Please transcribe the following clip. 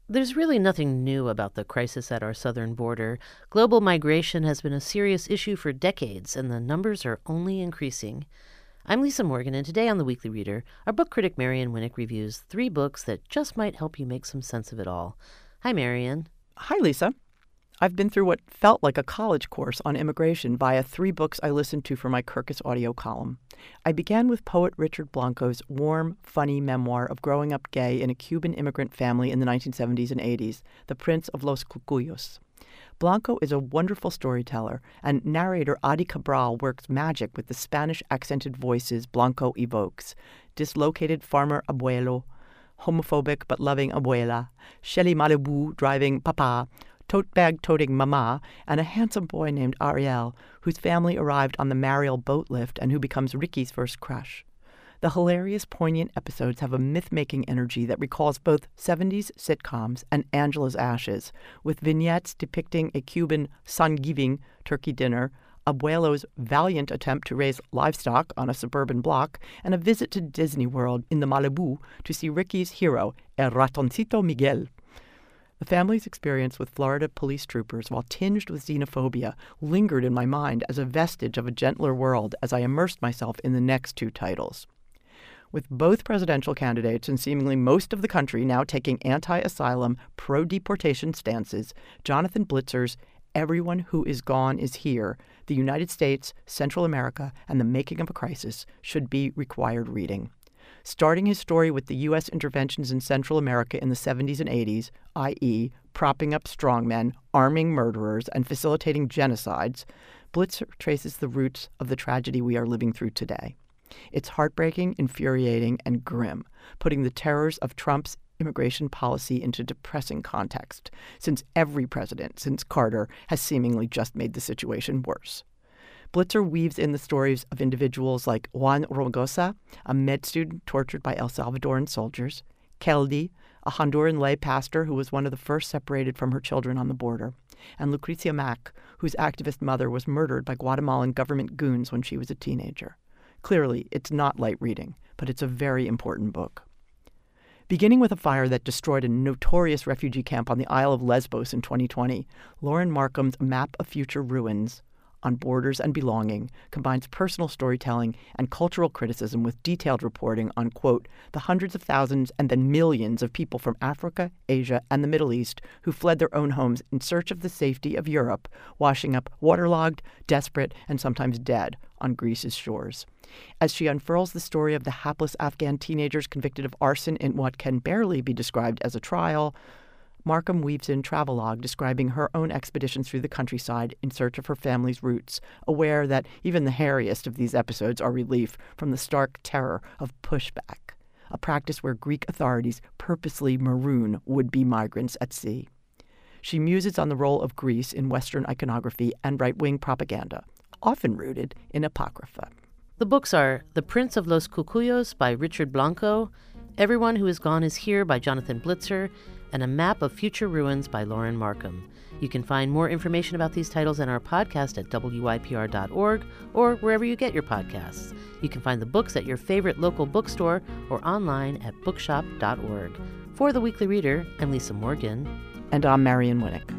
There's really nothing new about the crisis at our southern border. Global migration has been a serious issue for decades, and the numbers are only increasing. I'm Lisa Morgan, and today on The Weekly Reader, our book critic Marian Winnick reviews 3 books that just might help you make some sense of it all. Hi, Marian. Hi, Lisa. I've been through what felt like a college course on immigration via 3 books I listened to for my Kirkus audio column. I began with poet Richard Blanco's warm, funny memoir of growing up gay in a Cuban immigrant family in the 1970s and 80s, The Prince of Los Cucuyos. Blanco is a wonderful storyteller, and narrator Adi Cabral works magic with the Spanish-accented voices Blanco evokes. Dislocated farmer abuelo, homophobic but loving abuela, Shelly Malibu driving papa, tote bag toting mama, and a handsome boy named Ariel, whose family arrived on the Mariel boat lift and who becomes Ricky's first crush. The hilarious, poignant episodes have a myth-making energy that recalls both 70s sitcoms and Angela's Ashes, with vignettes depicting a Cuban Thanksgiving turkey dinner, Abuelo's valiant attempt to raise livestock on a suburban block, and a visit to Disney World in the Malibu to see Ricky's hero, El Ratoncito Miguel. The family's experience with Florida police troopers, while tinged with xenophobia, lingered in my mind as a vestige of a gentler world as I immersed myself in the next 2 titles. With both presidential candidates and seemingly most of the country now taking anti-asylum, pro-deportation stances, Jonathan Blitzer's Everyone Who Is Gone Is Here, The United States, Central America, and the Making of a Crisis should be required reading. Starting his story with the U.S. interventions in Central America in the 70s and 80s, i.e., propping up strongmen, arming murderers, and facilitating genocides, Blitzer traces the roots of the tragedy we are living through today. It's heartbreaking, infuriating, and grim, putting the terrors of Trump's immigration policy into depressing context, since every president since Carter has seemingly just made the situation worse. Blitzer weaves in the stories of individuals like Juan Rogosa, a med student tortured by El Salvadoran soldiers, Keldy, a Honduran lay pastor who was one of the first separated from her children on the border, and Lucrecia Mack, whose activist mother was murdered by Guatemalan government goons when she was a teenager. Clearly, it's not light reading, but it's a very important book. Beginning with a fire that destroyed a notorious refugee camp on the Isle of Lesbos in 2020, Lauren Markham's Map of Future Ruins on Borders and Belonging combines personal storytelling and cultural criticism with detailed reporting on, quote, the hundreds of thousands and then millions of people from Africa, Asia, and the Middle East who fled their own homes in search of the safety of Europe, washing up waterlogged, desperate, and sometimes dead on Greece's shores. As she unfurls the story of the hapless Afghan teenagers convicted of arson in what can barely be described as a trial, Markham weaves in travelogue describing her own expeditions through the countryside in search of her family's roots, aware that even the hairiest of these episodes are relief from the stark terror of pushback, a practice where Greek authorities purposely maroon would-be migrants at sea. She muses on the role of Greece in Western iconography and right-wing propaganda, often rooted in apocrypha. The books are The Prince of Los Cucuyos by Richard Blanco, Everyone Who Is Gone Is Here by Jonathan Blitzer, and A Map of Future Ruins by Lauren Markham. You can find more information about these titles in our podcast at wypr.org or wherever you get your podcasts. You can find the books at your favorite local bookstore or online at bookshop.org. For The Weekly Reader, I'm Lisa Morgan. And I'm Marian Winnick.